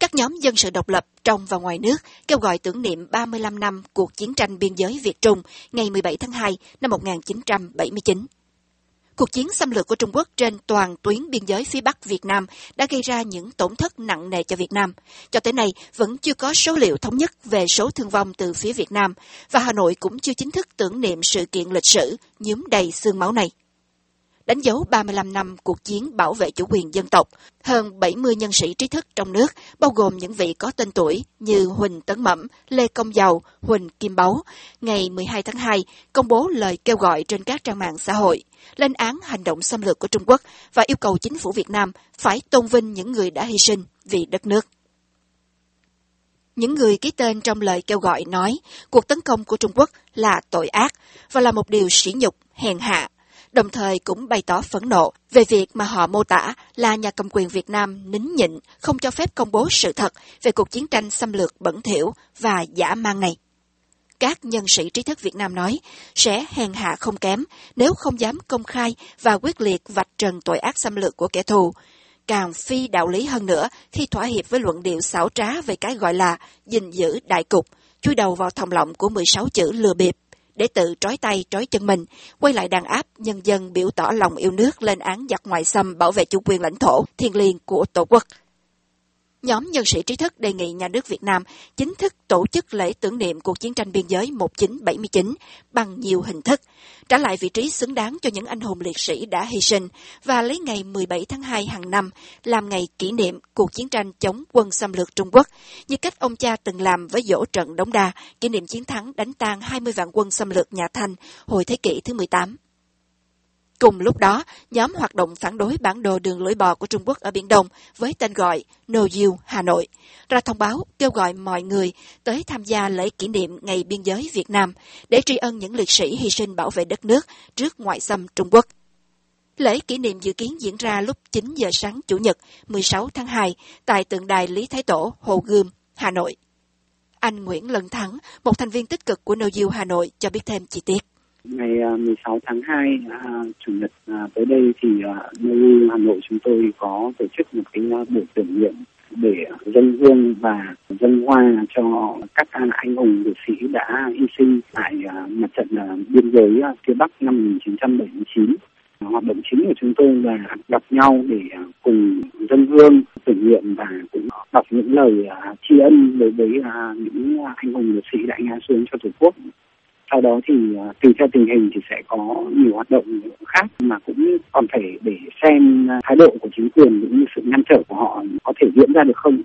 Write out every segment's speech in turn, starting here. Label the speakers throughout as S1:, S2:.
S1: Các nhóm dân sự độc lập trong và ngoài nước kêu gọi tưởng niệm 35 năm cuộc chiến tranh biên giới Việt-Trung ngày 17 tháng 2 năm 1979. Cuộc chiến xâm lược của Trung Quốc trên toàn tuyến biên giới phía Bắc Việt Nam đã gây ra những tổn thất nặng nề cho Việt Nam. Cho tới nay, vẫn chưa có số liệu thống nhất về số thương vong từ phía Việt Nam, và Hà Nội cũng chưa chính thức tưởng niệm sự kiện lịch sử nhuốm đầy xương máu này. Đánh dấu 35 năm cuộc chiến bảo vệ chủ quyền dân tộc, hơn 70 nhân sĩ trí thức trong nước, bao gồm những vị có tên tuổi như Huỳnh Tấn Mẩm, Lê Công Dầu, Huỳnh Kim Báu, ngày 12 tháng 2 công bố lời kêu gọi trên các trang mạng xã hội, lên án hành động xâm lược của Trung Quốc và yêu cầu chính phủ Việt Nam phải tôn vinh những người đã hy sinh vì đất nước. Những người ký tên trong lời kêu gọi nói cuộc tấn công của Trung Quốc là tội ác và là một điều sỉ nhục, hèn hạ, đồng thời cũng bày tỏ phẫn nộ về việc mà họ mô tả là nhà cầm quyền Việt Nam nín nhịn, không cho phép công bố sự thật về cuộc chiến tranh xâm lược bẩn thỉu và dã man này. Các nhân sĩ trí thức Việt Nam nói sẽ hèn hạ không kém nếu không dám công khai và quyết liệt vạch trần tội ác xâm lược của kẻ thù, càng phi đạo lý hơn nữa khi thỏa hiệp với luận điệu xảo trá về cái gọi là gìn giữ đại cục, chui đầu vào thòng lọng của 16 chữ lừa bịp, để tự trói tay trói chân mình, quay lại đàn áp nhân dân biểu tỏ lòng yêu nước, lên án giặc ngoại xâm, bảo vệ chủ quyền lãnh thổ thiêng liêng của Tổ quốc. Nhóm nhân sĩ trí thức đề nghị nhà nước Việt Nam chính thức tổ chức lễ tưởng niệm cuộc chiến tranh biên giới 1979 bằng nhiều hình thức, trả lại vị trí xứng đáng cho những anh hùng liệt sĩ đã hy sinh và lấy ngày 17 tháng 2 hàng năm làm ngày kỷ niệm cuộc chiến tranh chống quân xâm lược Trung Quốc, như cách ông cha từng làm với giỗ trận Đống Đa, kỷ niệm chiến thắng đánh tan 20 vạn quân xâm lược nhà Thanh hồi thế kỷ thứ 18. Cùng lúc đó, nhóm hoạt động phản đối bản đồ đường lưỡi bò của Trung Quốc ở Biển Đông với tên gọi No You Hà Nội ra thông báo kêu gọi mọi người tới tham gia lễ kỷ niệm Ngày Biên giới Việt Nam để tri ân những liệt sĩ hy sinh bảo vệ đất nước trước ngoại xâm Trung Quốc. Lễ kỷ niệm dự kiến diễn ra lúc 9 giờ sáng Chủ nhật 16 tháng 2 tại tượng đài Lý Thái Tổ, Hồ Gươm, Hà Nội. Anh Nguyễn Lân Thắng, một thành viên tích cực của No You Hà Nội, cho biết thêm chi tiết.
S2: Ngày 16 tháng 2, Chủ nhật tới đây thì NOU Hà Nội chúng tôi có tổ chức một cái buổi tưởng niệm để dâng hương và dâng hoa cho các anh hùng liệt sĩ đã hy sinh tại mặt trận biên giới phía Bắc năm 1979. Hoạt động chính của chúng tôi là gặp nhau để cùng dâng hương, tưởng niệm và cũng đọc những lời tri ân đối với những anh hùng liệt sĩ đã ngã xuống cho Tổ quốc. Sau đó thì tùy theo tình hình thì sẽ có nhiều hoạt động khác mà cũng còn phải để xem thái độ của chính quyền cũng như sự ngăn trở của họ có thể diễn ra được không.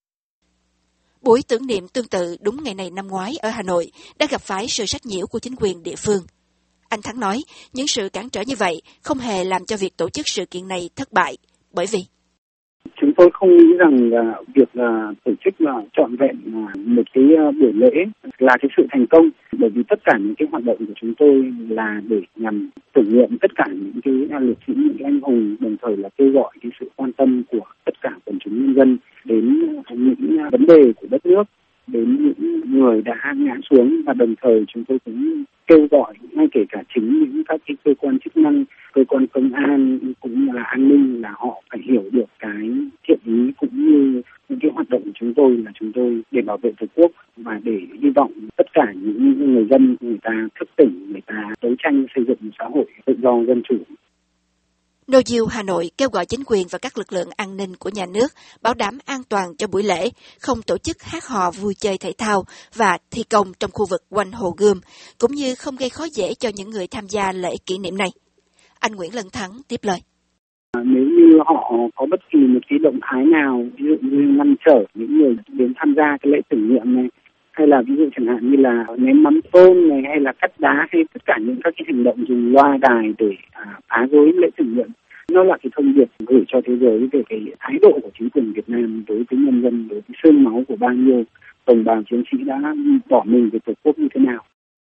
S1: Buổi tưởng niệm tương tự đúng ngày này năm ngoái ở Hà Nội đã gặp phải sự sách nhiễu của chính quyền địa phương. Anh Thắng nói những sự cản trở như vậy không hề làm cho việc tổ chức sự kiện này thất bại, bởi vì
S2: chúng tôi không nghĩ rằng việc tổ chức trọn vẹn một cái buổi lễ là cái sự thành công, bởi vì tất cả những cái hoạt động của chúng tôi là để nhằm tưởng niệm tất cả những cái liệt sĩ, những cái anh hùng, đồng thời là kêu gọi cái sự quan tâm của tất cả quần chúng nhân dân đến những vấn đề của đất nước, đến những người đã ngã xuống, và đồng thời chúng tôi cũng kêu gọi ngay kể cả chính những các cái cơ quan chức năng, cơ quan công an cũng như là an ninh là họ phải hiểu được cái thiện ý cũng như những cái hoạt động của chúng tôi là chúng tôi để bảo vệ Tổ quốc, và để hy vọng tất cả những người dân người ta thức tỉnh, người ta đấu tranh xây dựng một xã hội tự do dân chủ.
S1: No You Hà Nội kêu gọi chính quyền và các lực lượng an ninh của nhà nước bảo đảm an toàn cho buổi lễ, không tổ chức hát hò vui chơi thể thao và thi công trong khu vực quanh Hồ Gươm, cũng như không gây khó dễ cho những người tham gia lễ kỷ niệm này. Anh Nguyễn Lân Thắng tiếp lời.
S2: Nếu như họ có bất kỳ một cái động thái nào, ví dụ như ngăn trở những người đến tham gia cái lễ tưởng niệm này, hay là ví dụ chẳng hạn như là ném mắm tôm này, hay là cắt đá, hay tất cả những các cái hành động dùng loa đài để phá rối lễ tưởng niệm, nó là cái thông điệp gửi cho thế giới về cái thái độ của chính quyền Việt Nam đối với nhân dân, đối với xương máu của bao nhiêu đồng bào chiến sĩ đã bỏ mình về Tổ quốc như thế nào.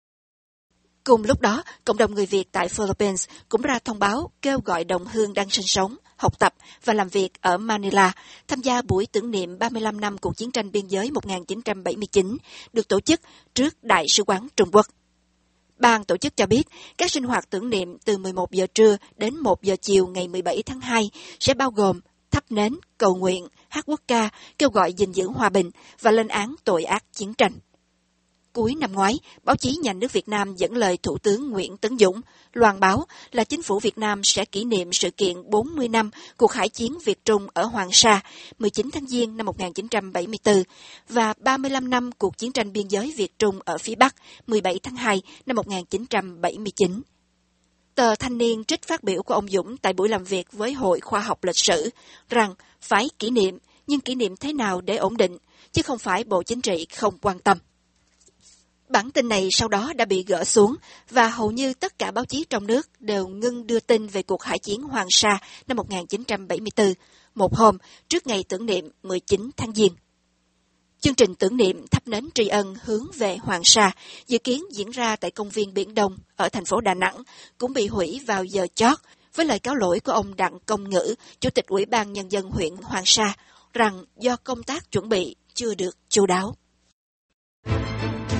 S1: Cùng lúc đó, cộng đồng người Việt tại Philippines cũng ra thông báo kêu gọi đồng hương đang sinh sống, học tập và làm việc ở Manila tham gia buổi tưởng niệm 35 năm cuộc chiến tranh biên giới 1979 được tổ chức trước Đại sứ quán Trung Quốc. Ban tổ chức cho biết các sinh hoạt tưởng niệm từ 11 giờ trưa đến 1 giờ chiều ngày 17 tháng 2 sẽ bao gồm thắp nến, cầu nguyện, hát quốc ca, kêu gọi gìn giữ hòa bình và lên án tội ác chiến tranh. Cuối năm ngoái, báo chí nhà nước Việt Nam dẫn lời Thủ tướng Nguyễn Tấn Dũng loan báo là chính phủ Việt Nam sẽ kỷ niệm sự kiện 40 năm cuộc hải chiến Việt-Trung ở Hoàng Sa 19 tháng Giêng năm 1974 và 35 năm cuộc chiến tranh biên giới Việt-Trung ở phía Bắc 17 tháng 2 năm 1979. Tờ Thanh niên trích phát biểu của ông Dũng tại buổi làm việc với Hội Khoa học Lịch sử rằng phải kỷ niệm, nhưng kỷ niệm thế nào để ổn định, chứ không phải Bộ Chính trị không quan tâm. Bản tin này sau đó đã bị gỡ xuống và hầu như tất cả báo chí trong nước đều ngưng đưa tin về cuộc hải chiến Hoàng Sa năm 1974, một hôm trước ngày tưởng niệm 19 tháng Giêng. Chương trình tưởng niệm thắp nến tri ân hướng về Hoàng Sa dự kiến diễn ra tại công viên Biển Đông ở thành phố Đà Nẵng cũng bị hủy vào giờ chót với lời cáo lỗi của ông Đặng Công Ngữ, Chủ tịch Ủy ban Nhân dân huyện Hoàng Sa, rằng do công tác chuẩn bị chưa được chu đáo.